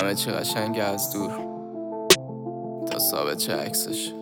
همه چی قشنگه از دور تا ثابت چه عکسش.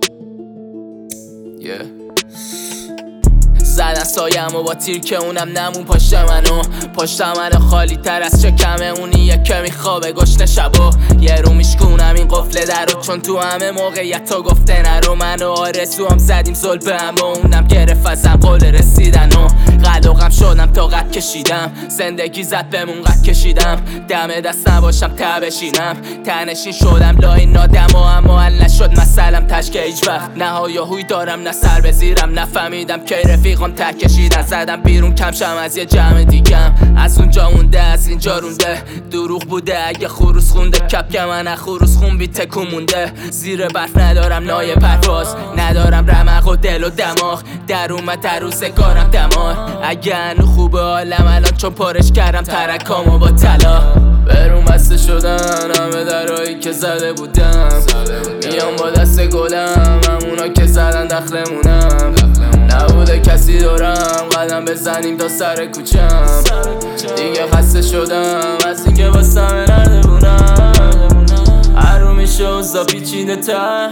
زدن سایم و با تیر که اونم نمون پشت منو خالی تر از چکمه اونیه که میخوابه گشنه شبو یه رو میشکونم این قفل درو چون تو همه موقعیت تا گفته نرو من و آرزو هم زدیم زل به هم و اونم گرفت ازم قول رسیدن و قلقم شدم تا قد کشیدم زندگی زد بمون قد کشیدم دم دست نباشم تبشینم تنشین شدم لای نادم و اما حل نشد مسئلم تشکه هیچ وقت نه هایاهوی دارم نه سر بزیرم نفهمیدم که رفیقام ته کشیدن زدم بیرون کمشم از یه جمع دیگم از اونجا مونده از اینجا رونده دروغ بوده اگه خروس خونده کپک من خروس خون بی تکون مونده زیر برف ندارم نای پرواز ندارم رمق و دل و دماغ در اومد در روزگارم دمار اگه هنو خوبه حالم الان چون پارش کردم ترکامو با طلا برون بسته شدن همه درایی که زده بودم میام با دست گلم همونا که زدن دخلمونم نبوده کسی دارم قدم بزنیم تا سر کوچم دیگه خسته شدم از این که باستم نرده بونم هر رو میشه اوزا پیچیده تر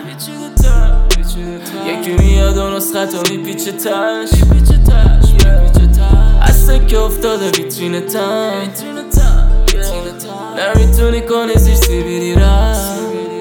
یکی میاد و نسخت و میپیچه تش از که افتاده ویترینه تن نمیتونی کنی زیر سیبیلی رفت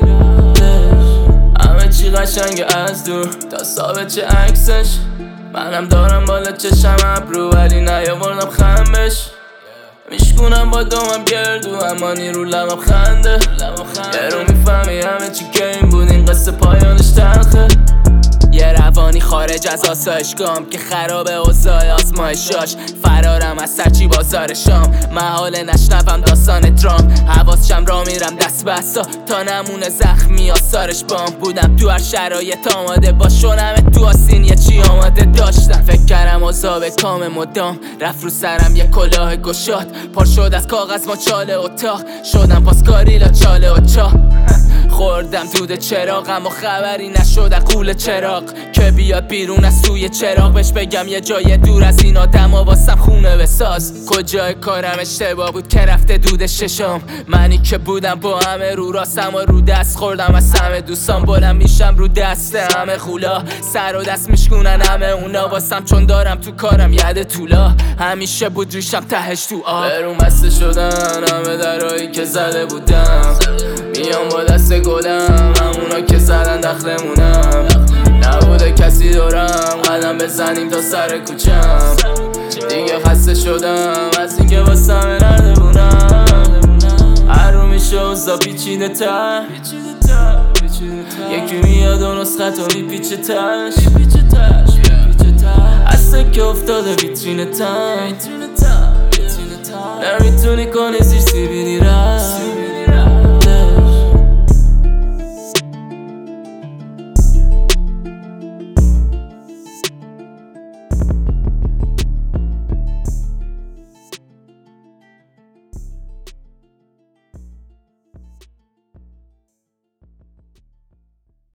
همه چی قشنگه از دور تا ثابت چه عکسش منم دارم بالا چشم ابرو ولی نیاوردم خمش میشکونم با دومم گردو اما نیرو لبم خنده یه رو میفهمی همه چی که این بود این قصه پایانش تلخه یه روانی خارج از آسایشگاهم که خراب اوضاع آزمایشاش فرارم از سرچی بازار شام محاله نشنوم داستان درام حواسشم را میرم دست بستا تا نمونه زخمی آثارش بام بودم تو هر شرایط آماده با شونم تو آسین یه چی آماده داشتم فکر کردم اوضاع به کام مدام رفت رو سرم یه کلاه گشاد پر شد از کاغذ ما چاله اتاق شدم پاسکاریلا چاله و چا خوردم دود چراغم و خبری نشد قول چراغ که بیاد بیرون از توی چراغ بهش بگم یه جای دور از این آدم و واسم خونه بساز کجای کارم اشتباه بود که رفته دود ششم منی که بودم با همه رو راستم و رو دست خوردم از همه دوستان بلند میشم رو دست همه خولا سر و دست میشکونن همه اونا واسم چون دارم تو کارم ید طولا همیشه بود ریشم تهش تو آب برون بسته شدن همه درایی که زده بودم میام با دست گلم همونا که زدن دخلمونم نبوده کسی دارم قدم بزنیم تا سر کوچم دیگه خسته شدم از این که باستم نرده بونم هر رو میشه اوزا پیچیده تر یکی میاد و نسخت و میپیچه تش از که افتاده ویترینه تن نمیتونی کنی